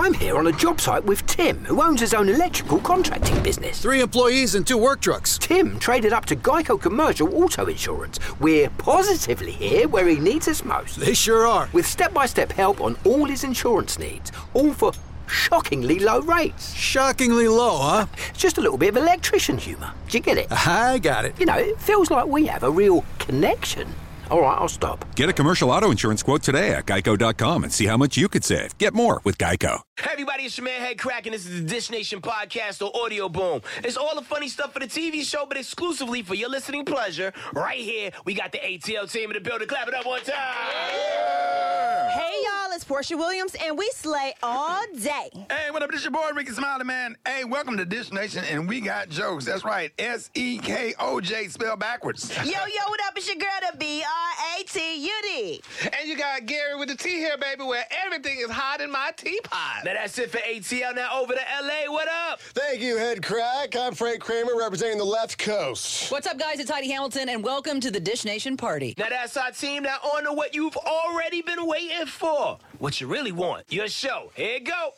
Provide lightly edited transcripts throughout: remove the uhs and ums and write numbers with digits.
I'm here on a job site with Tim, who owns his own electrical contracting business. 3 employees and 2 work trucks. Tim traded up to Geico Commercial Auto Insurance. We're positively here where he needs us most. They sure are. With step-by-step help on all his insurance needs, all for shockingly low rates. Shockingly low, huh? It's just a little bit of electrician humour. Do you get it? I got it. You know, it feels like we have a real connection. All right, I'll stop. Get a commercial auto insurance quote today at geico.com and see how much you could save. Get more with Geico. Hey everybody, it's your man Head Crack, and this is the Dish Nation podcast or Audio Boom. It's all the funny stuff for the TV show, but exclusively for your listening pleasure. Right here, we got the ATL team in the building. Clap it up one time. Hey y'all, it's Portia Williams, and we slay all day. Hey, what up? This your boy Ricky Smiley, man. Hey, welcome to Dish Nation, and we got jokes. That's right, SEKOJ spelled backwards. Yo, what up? It's your girl, the BRATUD. And you got Gary with the tea here, baby, where everything is hot in my teapot. Now that's it for ATL. Now over to LA. What up? Thank you, Head Crack. I'm Frank Kramer, representing the left coast. What's up, guys? It's Heidi Hamilton, and welcome to the Dish Nation party. Now that's our team. Now on to what you've already been waiting for. What you really want. Your show. Here you go.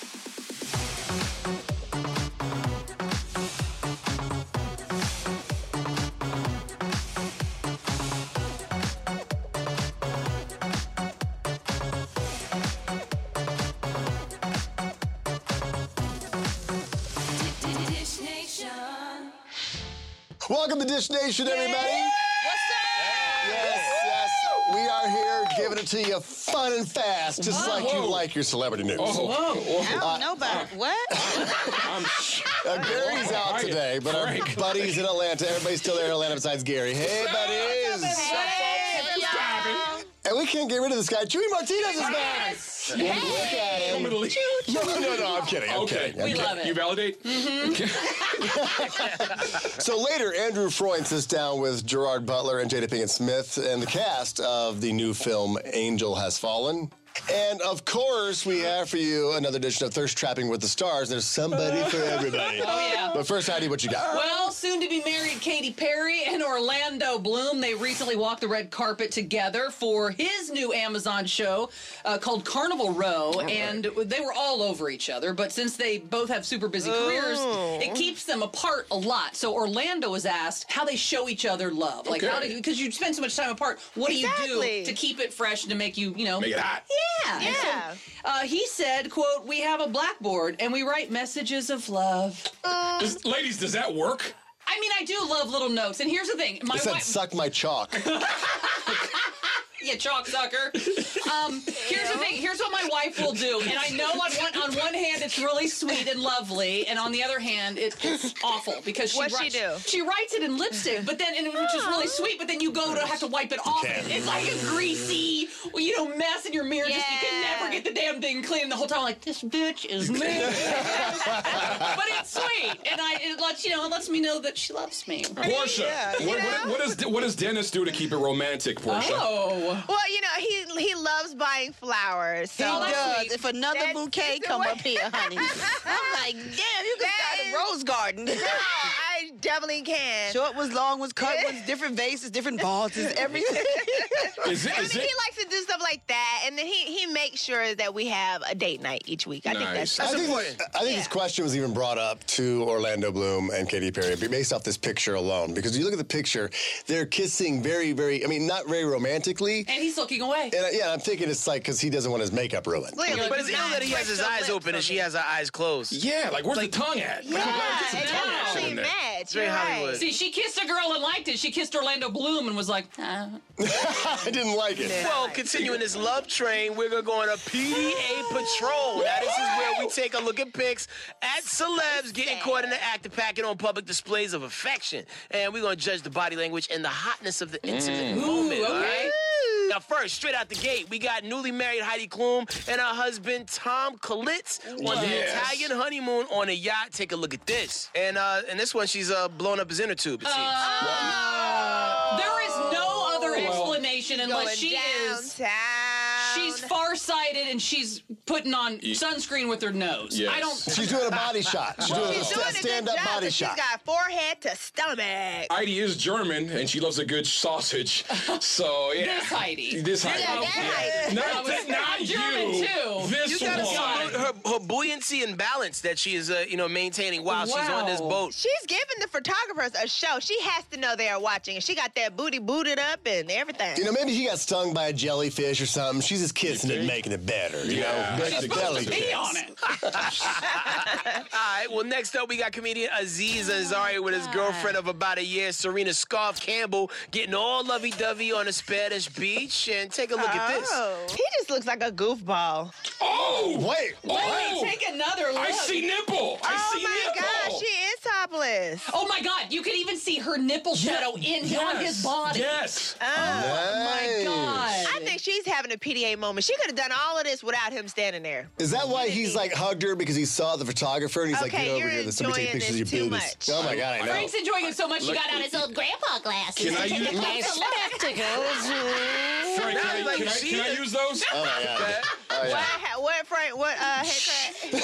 Welcome to Dish Nation, everybody. What's up? Yes. We are here giving it to you fun and fast, just like you like your celebrity news. I don't know about what? Gary's out today, but our buddies in Atlanta, everybody's still there in Atlanta besides Gary. Hey, buddies. And we can't get rid of this guy. Chewy Martinez is back. Look at him. No, I'm kidding. I'm kidding. We love it. You validate? So later, Andrew Freund sits down with Gerard Butler and Jada Pinkett Smith and the cast of the new film Angel Has Fallen. And of course, we have for you another edition of Thirst Trapping with the Stars. There's somebody for everybody. Oh, yeah. But first, Heidi, what you got? Well, soon to be married Katy Perry and Orlando Bloom. They recently walked the red carpet together for his new Amazon show called Carnival Row. And they were all over each other. But since they both have super busy careers, it keeps them apart a lot. So Orlando was asked how they show each other love. Like, because you spend so much time apart, what do you do to keep it fresh and to make you, Make it hot. Yeah. So, he said, quote, "We have a blackboard and we write messages of love." Ladies, does that work? I mean, I do love little notes. And here's the thing. My It said, wife... suck my chalk. You chalk sucker. Here's the thing. Here's what my wife will do. And I know on one hand it's really sweet and lovely, and on the other hand it's awful because What's she do? She writes it in lipstick, but then which is really sweet. But then you go to have to wipe it off. It's like a greasy, mess in your mirror. Just you can never get the damn thing clean. And the whole time, I'm like, this bitch is me. But it's sweet, and it lets me know that she loves me. Portia, what does Dennis do to keep it romantic, Portia? Oh. Well, he loves buying flowers. So He does. If another bouquet come up here, honey, I'm like, damn, you can start a rose garden. No, I definitely can. Short ones, long ones, cut ones, different vases, different vases, everything. He likes to do stuff like that, and then he makes sure that we have a date night each week. I think that's important. I think this question was even brought up to Orlando Bloom and Katy Perry based off this picture alone. Because you look at the picture, they're kissing very, very, not very romantically. And he's looking away. And I'm thinking it's like because he doesn't want his makeup ruined. But it's ill that he has his eyes open and she has her eyes closed. Yeah, like where's the tongue at? Yeah, it doesn't really match. It's very Hollywood. See, she kissed a girl and liked it. She kissed Orlando Bloom and was like, I didn't like it. Well, continuing this love train, we're going to go on a PDA patrol. Now, this is where we take a look at pics at celebs getting caught in the act of packing on public displays of affection. And we're going to judge the body language and the hotness of the intimate moment. okay. All right? Now, first, straight out the gate, we got newly married Heidi Klum and her husband Tom Kaulitz on the Italian honeymoon on a yacht. Take a look at this. And this one, she's blowing up his inner tube, it seems. There is no other explanation unless she is. She's farsighted and she's putting on sunscreen with her nose. Yes. I don't. She's doing a body shot. She's doing a stand-up body shot. She's got forehead to stomach. Heidi is German, and she loves a good sausage. So, yeah. This Heidi. This Heidi. Yeah, that Heidi. Not I'm German you. too. This You gotta one. salute her her buoyancy and balance that she is, maintaining while she's on this boat. She's giving the photographers a show. She has to know they are watching. And she got that booty booted up and everything. Maybe he got stung by a jellyfish or something. She's just kissing it and making it better. She's supposed to pee on it. All right, well, next up, we got comedian Aziz Ansari with his girlfriend of about a year, Serena Scarf Campbell, getting all lovey-dovey on a Spanish beach. And take a look at this. He just looks like a goofball. Oh! Wait, take another look. I see nipple. I see my nipple. gosh, she is topless. Oh my God, you can even see her nipple shadow on his body. Yes. Oh my God. I think she's having a PDA moment. She could have done all of this without him standing there. Is that why he's like hugged her because he saw the photographer and he's like, get over here, let's somebody take pictures of your too boobies. much. Oh my God, I know. Frank's enjoying it so much he got out his old grandpa glasses. Can I to take use a closer look. Frank, can I use those? Oh my God. Oh, yeah. What, Frank? What, head crack?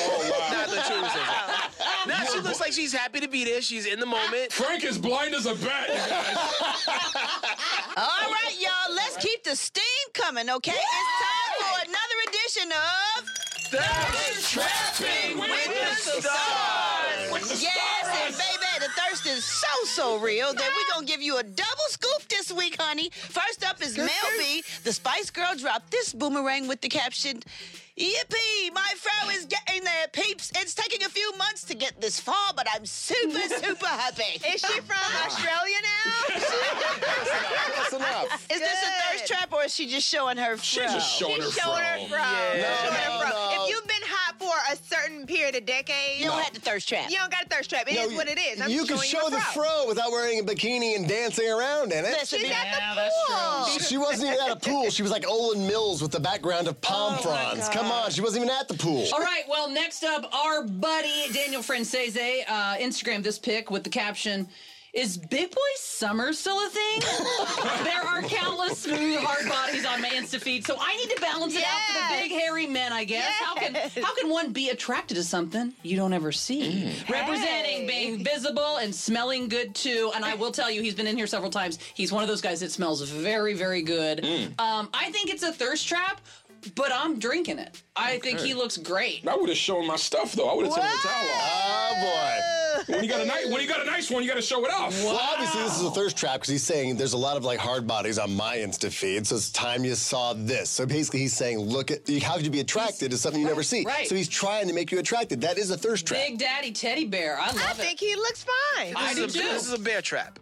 Now she looks like she's happy to be there. She's in the moment. Frank is blind as a bat, you guys. All right, y'all, let's keep the steam coming, okay? It's time for another edition of Thirst Trapping with the Stars. Yes, and baby, the thirst is so real that we're gonna give you a double scoop this week, honey. First up is Mel B. The Spice Girl dropped this boomerang with the caption, "Yippee, my fro is getting there, peeps. It's taking a few months to get this far, but I'm super happy." Is she from Australia now? That's enough. Is this a thirst trap or is she just showing her fro? She's just showing her fro. If you've been hot for a certain period of decades, You don't have to thirst trap. you don't got a thirst trap. It is what it is. I'm You can showing show the fro without wearing a bikini and dancing around in it. Listen, She's man. at the pool. She wasn't even at a pool. She was like Olin Mills with the background of palm fronds. Come on, she wasn't even at the pool. All right, well, next up, our buddy Daniel Francese Instagrammed this pic with the caption, "Is Big Boy Summer still a thing?" There are countless smooth, hard bodies on my Insta feed, so I need to balance it out for the big, hairy men, I guess. Yes. How can one be attracted to something you don't ever see? Representing being visible and smelling good, too. And I will tell you, he's been in here several times. He's one of those guys that smells very, very good. I think it's a thirst trap, but I'm drinking it. I think he looks great. I would have shown my stuff, though. I would have taken the towel off. Oh, boy. When you got a nice one, you got to show it off. Well, obviously, this is a thirst trap because he's saying there's a lot of like hard bodies on my Insta feed, so it's time you saw this. So basically, he's saying, look at how could you be attracted to something you never see? Right. So he's trying to make you attracted. That is a thirst trap. Big Daddy Teddy Bear. I love I it. think he looks fine. I do too. This is a bear trap.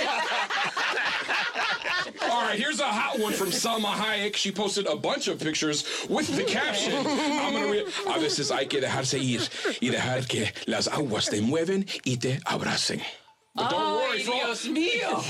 All right, here's a hot one from Salma Hayek. She posted a bunch of pictures with the caption. I'm going to read. A veces hay que dejarse ir y dejar que las aguas te mueven y te abracen. But don't worry, Dios mío.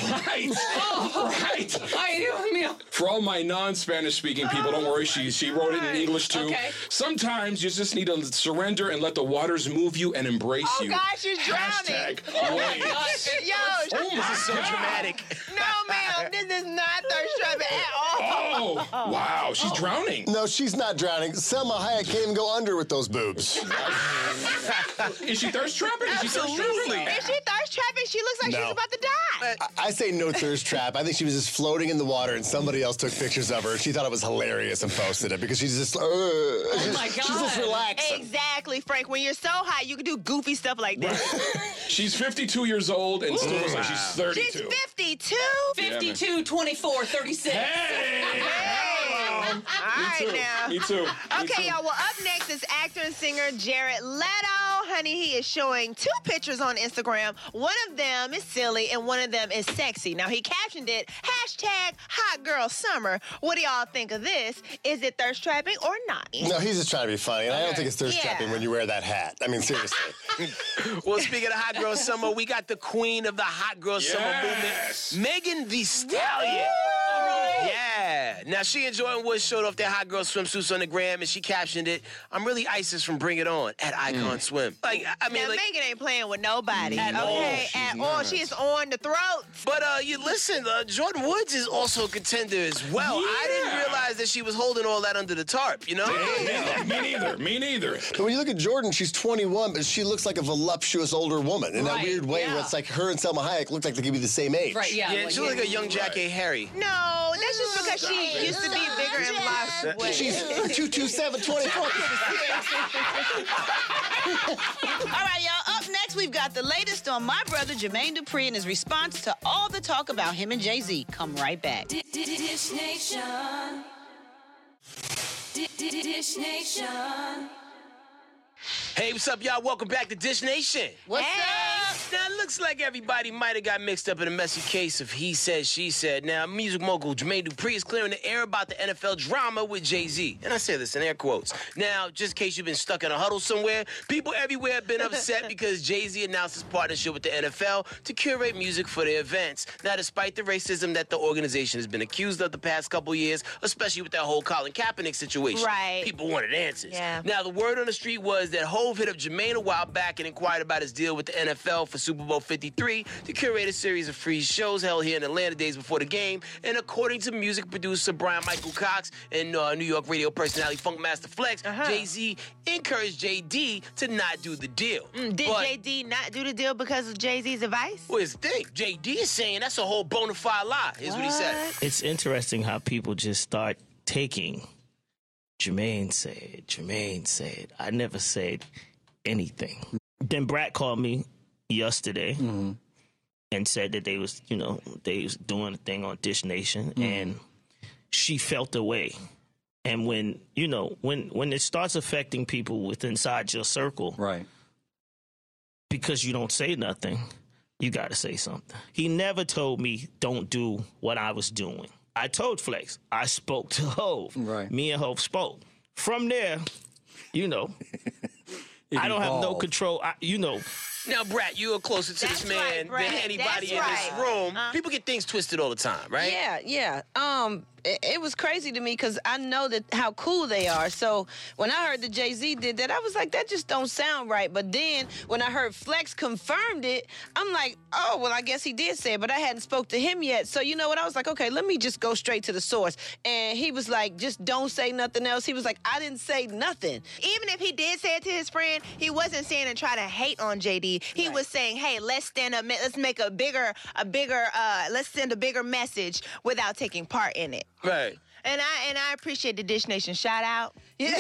Right. Ay, Dios mío. For all my non-Spanish speaking people, don't worry, she wrote it in English too. Okay. Sometimes you just need to surrender and let the waters move you and embrace Oh, you. gosh, she's drowning. Wait. This is so dramatic. No, ma'am, this is not thirst trapping at all. Oh, wow, she's drowning. No, she's not drowning. Selma Hayek can't even go under with those boobs. Is she thirst trapping? Is she thirst trapping? Is she thirst trapping? She looks like No. she's about to die. I say no thirst trap. I think she was just floating in the water and somebody else took pictures of her. She thought it was hilarious and posted it because she's just, Oh my God. she's just relaxing. Exactly, Frank. When you're so high, you can do goofy stuff like that. She's 52 years old and still looks like she's 32. She's 52? 52, 24, 36. Hey! All right, now. Me too. Okay, y'all. Well, up next is actor and singer Jared Leto. Honey, he is showing 2 pictures on Instagram. One of them is silly and one of them is sexy. Now, he captioned it, #HotGirlSummer. What do y'all think of this? Is it thirst trapping or not? No, he's just trying to be funny, and I don't think it's thirst trapping when you wear that hat. I mean, seriously. Well, speaking of Hot Girl Summer, we got the queen of the Hot Girl Summer movement, Megan Thee Stallion. Yeah. Now, she and Jordan Woods showed off their hot girl swimsuits on the gram, and she captioned it, "I'm really Isis from Bring It On at Icon Swim." Like, I mean, now, like, Megan ain't playing with nobody. At all. Okay, She's at all. not. She is on the throat. But you listen, Jordan Woods is also a contender as well. I didn't realize that she was holding all that under the tarp, you know? Me neither. But when you look at Jordan, she's 21, but she looks like a voluptuous older woman in that weird way where it's like her and Selma Hayek look like they could be the same age. Right, yeah. Yeah, she looks like a young Jack A. Harry. No, that's just because because she used to be bigger and lost weight. She's 227-24. All right, y'all. Up next, we've got the latest on my brother Jermaine Dupri and his response to all the talk about him and Jay-Z. Come right back. Dish Nation. Dish Nation. Hey, what's up, y'all? Welcome back to Dish Nation. What's up? Now, it looks like everybody might have got mixed up in a messy case of he said, she said. Now, music mogul Jermaine Dupri is clearing the air about the NFL drama with Jay-Z. And I say this in air quotes. Now, just in case you've been stuck in a huddle somewhere, people everywhere have been upset because Jay-Z announced his partnership with the NFL to curate music for their events. Now, despite the racism that the organization has been accused of the past couple years, especially with that whole Colin Kaepernick situation, Right. people wanted answers. Yeah. Now, the word on the street was that Hov hit up Jermaine a while back and inquired about his deal with the NFL for Super Bowl 53 to curate a series of free shows held here in Atlanta days before the game. And according to music producer Brian Michael Cox and New York radio personality Funkmaster Flex, Jay-Z encouraged JD to not do the deal. Did JD not do the deal because of Jay-Z's advice? Well, here's the thing. JD is saying that's a whole bona fide lie. Here's what he said. It's interesting how people just start taking Jermaine said. I never said anything. Then Brat called me yesterday and said that they was doing a thing on Dish Nation and she felt away. And when it starts affecting people within inside your circle, right? Because you don't say nothing, you got to say something. He never told me don't do what I was doing. I told Flex. I spoke to Hov. Right. Me and Hov spoke. From there, I don't have no control. Now, Brat, you are closer to this man than anybody in this room. People get things twisted all the time, right? Yeah. It was crazy to me because I know that how cool they are. So when I heard that Jay-Z did that, I was like, that just don't sound right. But then when I heard Flex confirmed it, I'm like, oh, well, I guess he did say it, but I hadn't spoke to him yet. So you know what? I was like, okay, let me just go straight to the source. And he was like, just don't say nothing else. He was like, I didn't say nothing. Even if he did say it to his friend, he wasn't saying and try to hate on JD. He was saying, hey, let's stand up, let's make let's send a bigger message without taking part in it. Right. And I appreciate the Dish Nation shout out. Yeah.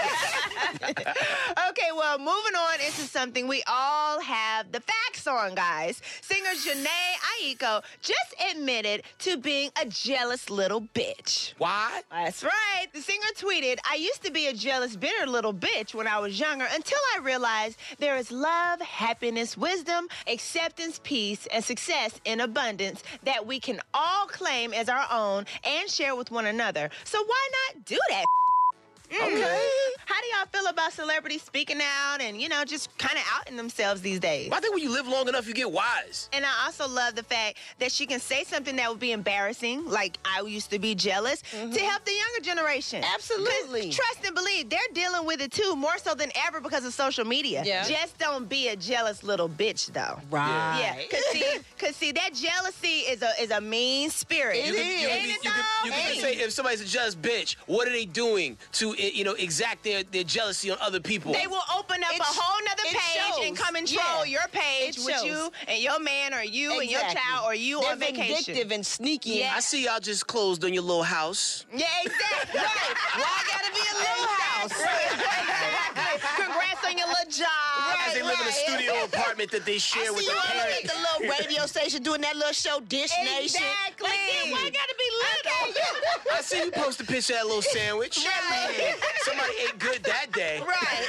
Okay, well, moving on into something we all have the facts on, guys. Singer Jhené Aiko just admitted to being a jealous little bitch. Why? That's right. The singer tweeted, I used to be a jealous, bitter little bitch when I was younger until I realized there is love, happiness, wisdom, acceptance, peace, and success in abundance that we can all claim as our own and share with one another. So why not do that? Okay. How do y'all feel about celebrities speaking out and, just kind of outing themselves these days? I think when you live long enough, you get wise. And I also love the fact that she can say something that would be embarrassing, like I used to be jealous, to help the younger generation. Absolutely. Trust and believe, they're dealing with it too, more so than ever because of social media. Yeah. Just don't be a jealous little bitch, though. Right. Yeah. Cause see, that jealousy is a mean spirit. You can say if somebody's a jealous bitch, what are they doing to exact their jealousy on other people? They will open up a whole nother page and come and troll your page with you and your man or you and your child or you on vacation. They're vindictive and sneaky. Yeah. I see y'all just closed on your little house. Yeah, exactly. Right. Why gotta be a little house? Congrats on your little job. As they live in a studio apartment that they share with their parents. The little radio station doing that little show, Dish Nation. Exactly. Why gotta be little? I see you post a picture of that little sandwich. Right. Somebody ate good that day. Right.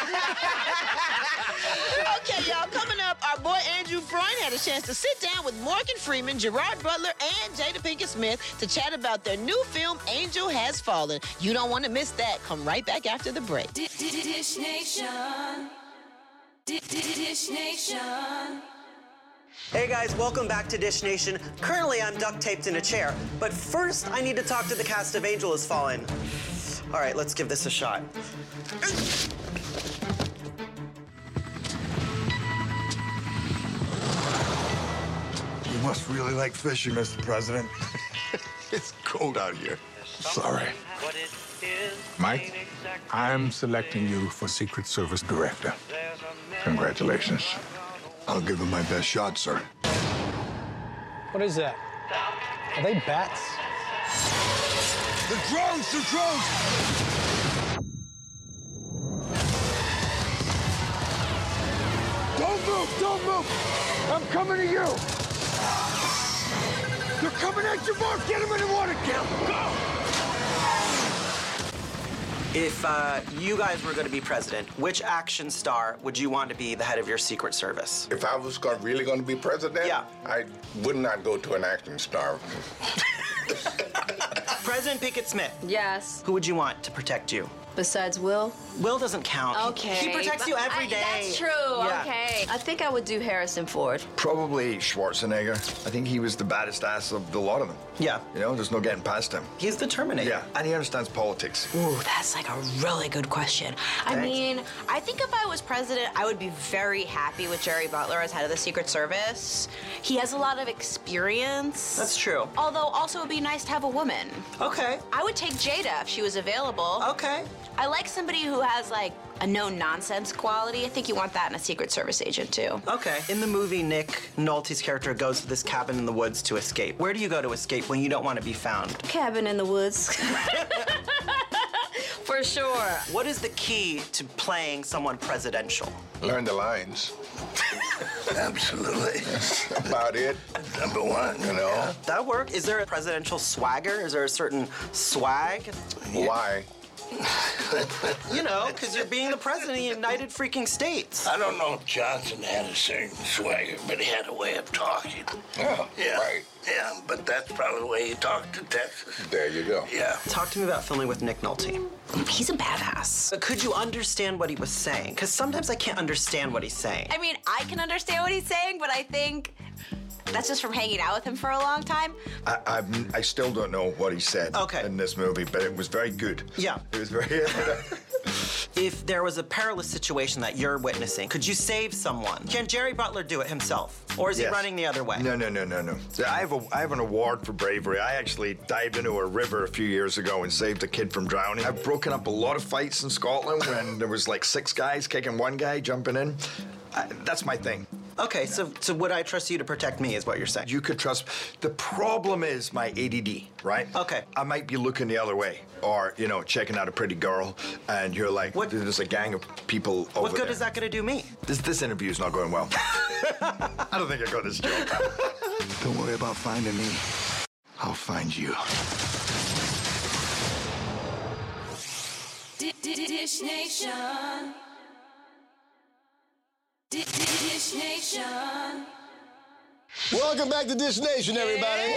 Okay, y'all, coming up, our boy Andrew Freund had a chance to sit down with Morgan Freeman, Gerard Butler, and Jada Pinkett Smith to chat about their new film, Angel Has Fallen. You don't want to miss that. Come right back after the break. Dish Nation. Dish Nation. Hey guys, welcome back to Dish Nation. Currently, I'm duct taped in a chair, but first I need to talk to the cast of Angel Has Fallen. All right, let's give this a shot. You must really like fishing, Mr. President. It's cold out here. Sorry. Mike, I'm selecting you for Secret Service Director. Congratulations. I'll give him my best shot, sir. What is that? Are they bats? The drones! The drones! Don't move! Don't move! I'm coming to you! They're coming at you, Mark! Get them in the water! Get them! Go! If you guys were going to be president, which action star would you want to be the head of your Secret Service? If I was really going to be president, Yeah. I would not go to an action star. President Pinkett Smith. Yes. Who would you want to protect you? Besides Will? Will doesn't count. Okay. He protects you every day. That's true. Yeah. Okay. I think I would do Harrison Ford. Probably Schwarzenegger. I think he was the baddest ass of the lot of them. Yeah. You know, there's no getting past him. He's the Terminator. Yeah, and he understands politics. Ooh, that's like a really good question. I mean, I think if I was president, I would be very happy with Jerry Butler as head of the Secret Service. He has a lot of experience. That's true. Although also it'd be nice to have a woman. Okay. I would take Jada if she was available. Okay. I like somebody who has like a no-nonsense quality. I think you want that in a Secret Service agent too. Okay. In the movie, Nick Nolte's character goes to this cabin in the woods to escape. Where do you go to escape when you don't want to be found? Cabin in the woods. For sure. What is the key to playing someone presidential? Learn the lines. Absolutely. That's about it. Number one, you know. That work? Is there a presidential swagger? Is there a certain swag? Why? You know, because you're being the president of the United freaking States. I don't know if Johnson had a certain swagger, but he had a way of talking. Oh, Yeah. right. Yeah, but that's probably the way he talked to Texas. There you go. Yeah. Talk to me about filming with Nick Nolte. He's a badass. Could you understand what he was saying? Because sometimes I can't understand what he's saying. I mean, I can understand what he's saying, but I think that's just from hanging out with him for a long time. I still don't know what he said in this movie, but it was very good. Yeah. It was very... If there was a perilous situation that you're witnessing, could you save someone? Can Jerry Butler do it himself? Or is he Yes. running the other way? No. I have an award for bravery. I actually dived into a river a few years ago and saved a kid from drowning. I've broken up a lot of fights in Scotland when there was like 6 guys kicking one guy, jumping in. That's my thing. Okay, so would I trust you to protect me is what you're saying? You could trust. The problem is my ADD, right? Okay. I might be looking the other way or, you know, checking out a pretty girl and you're like, what? There's a gang of people over What good there. is that going to do me? This interview's not going well. I don't think I got this joke. Don't worry about finding me. I'll find you. Dish Nation. Dish Nation. Welcome back to Dish Nation, everybody.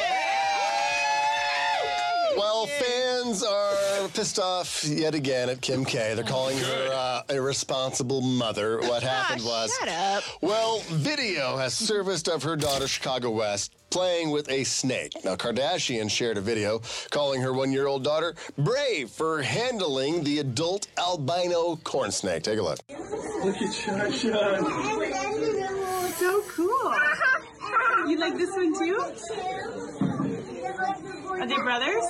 Well, fans are pissed off yet again at Kim K. They're calling her irresponsible mother. What happened was... Shut up. Well, video has surfaced of her daughter, Chicago West, playing with a snake. Now, Kardashian shared a video calling her 1-year-old daughter brave for handling the adult albino corn snake. Take a look. Look at Shun. So cool. You like this one too? Are they brothers?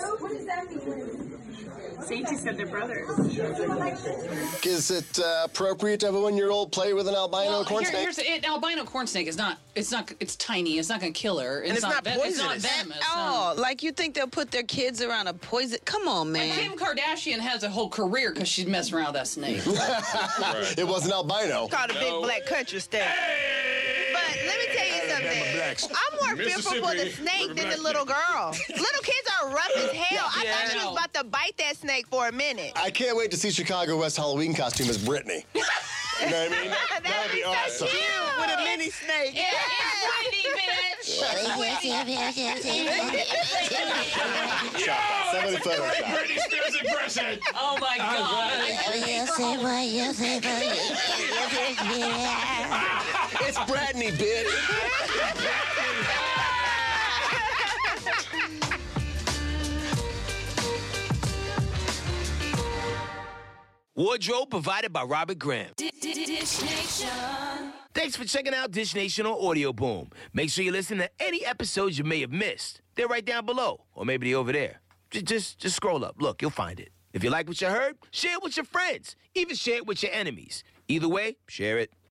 Safety said they're brothers. Is it appropriate to have a 1-year-old play with an albino corn snake? An albino corn snake is not. It's tiny. It's not going to kill her. And it's not It's not poisonous. venomous. Oh, like you think they'll put their kids around a poison? Come on, man. Kim Kardashian has a whole career because she's messing around with that snake. It wasn't albino. Called a big black country state. But let me tell you something. I'm more fearful for the snake than the little girl. Little kids are rough as hell. I thought she was about to bite that snake for a minute. I can't wait to see Chicago West Halloween costume as Britney. You know what I mean? That would be awesome. Cute with a mini snake. Yeah, it's Somebody Photoshop. Britney Spears impression. Oh my God. It's Britney, bitch. Wardrobe provided by Robert Graham. Dish Nation. Thanks for checking out Dish Nation on Audio Boom. Make sure you listen to any episodes you may have missed. They're right down below, or maybe they're over there. Just scroll up. Look, you'll find it. If you like what you heard, share it with your friends. Even share it with your enemies. Either way, share it.